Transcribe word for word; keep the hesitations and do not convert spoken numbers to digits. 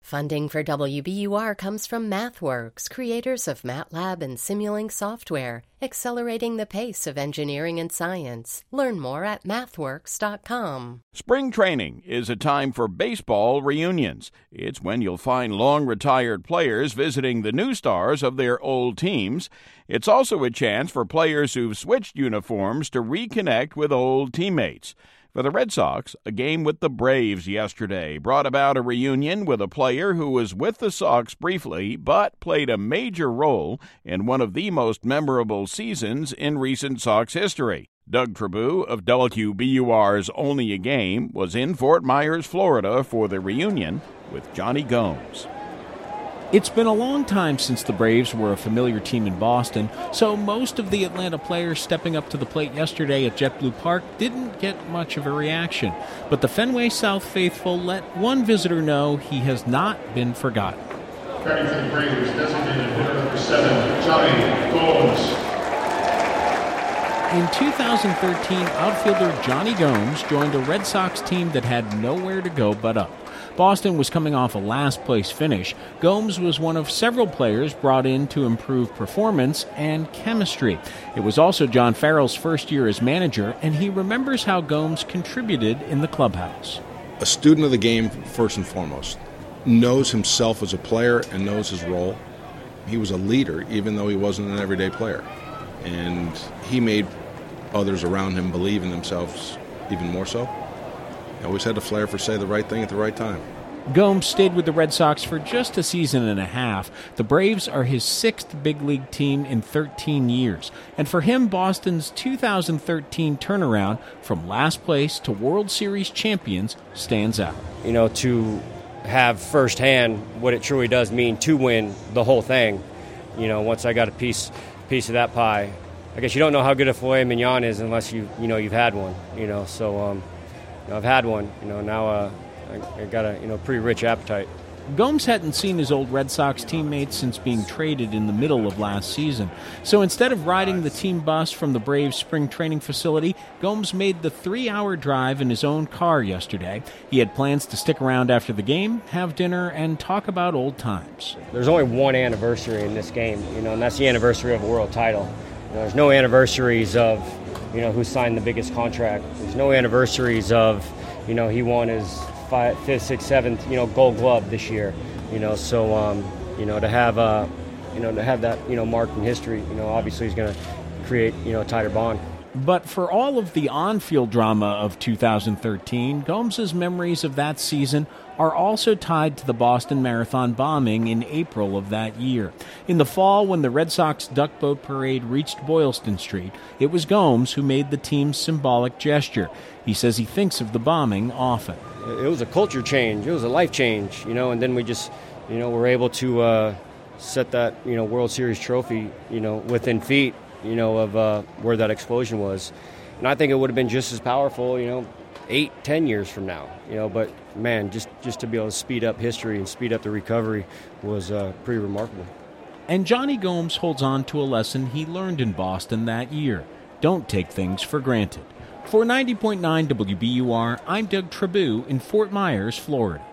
Funding for W B U R comes from MathWorks, creators of MATLAB and Simulink software, accelerating the pace of engineering and science. Learn more at mathworks dot com. Spring training is a time for baseball reunions. It's when you'll find long-retired players visiting the new stars of their old teams. It's also a chance for players who've switched uniforms to reconnect with old teammates. For the Red Sox, a game with the Braves yesterday brought about a reunion with a player who was with the Sox briefly but played a major role in one of the most memorable seasons in recent Sox history. Doug Tribou of W B U R's Only a Game was in Fort Myers, Florida for the reunion with Jonny Gomes. It's been a long time since the Braves were a familiar team in Boston, so most of the Atlanta players stepping up to the plate yesterday at JetBlue Park didn't get much of a reaction. But the Fenway South faithful let one visitor know he has not been forgotten. Batting for the Braves, designated hitter number seven, Jonny Gomes. In two thousand thirteen, outfielder Jonny Gomes joined a Red Sox team that had nowhere to go but up. Boston was coming off a last-place finish. Gomes was one of several players brought in to improve performance and chemistry. It was also John Farrell's first year as manager, and he remembers how Gomes contributed in the clubhouse. A student of the game, first and foremost, knows himself as a player and knows his role. He was a leader, even though he wasn't an everyday player. And he made others around him believe in themselves even more so. He always had a flair for say the right thing at the right time. Gomes stayed with the Red Sox for just a season and a half. The Braves are his sixth big league team in thirteen years. And for him, Boston's two thousand thirteen turnaround from last place to World Series champions stands out. You know, to have firsthand what it truly does mean to win the whole thing. You know, once I got a piece piece of that pie, I guess you don't know how good a filet mignon is unless you you know you've had one. You know, so um, you know, I've had one. You know, now uh, I, I got a you know pretty rich appetite. Gomes hadn't seen his old Red Sox teammates since being traded in the middle of last season. So instead of riding the team bus from the Braves spring training facility, Gomes made the three-hour drive in his own car yesterday. He had plans to stick around after the game, have dinner, and talk about old times. There's only one anniversary in this game, you know, and that's the anniversary of a world title. You know, there's no anniversaries of, you know, who signed the biggest contract. There's no anniversaries of, you know, he won his five, fifth, sixth, seventh, you know, Gold Glove this year. You know, so um, you know, to have uh, you know, to have that, you know, marked in history, you know, obviously is going to create, you know, a tighter bond. But for all of the on-field drama of two thousand thirteen, Gomes' memories of that season are also tied to the Boston Marathon bombing in April of that year. In the fall, when the Red Sox duck boat parade reached Boylston Street, it was Gomes who made the team's symbolic gesture. He says he thinks of the bombing often. It was a culture change. It was a life change, you know, and then we just, you know, were able to uh, set that, you know, World Series trophy, you know, within feet, you know, of uh, where that explosion was. And I think it would have been just as powerful, you know, eight, ten years from now, you know, but man, just, just to be able to speed up history and speed up the recovery was uh, pretty remarkable. And Jonny Gomes holds on to a lesson he learned in Boston that year. Don't take things for granted. For ninety point nine W B U R, I'm Doug Tribou in Fort Myers, Florida.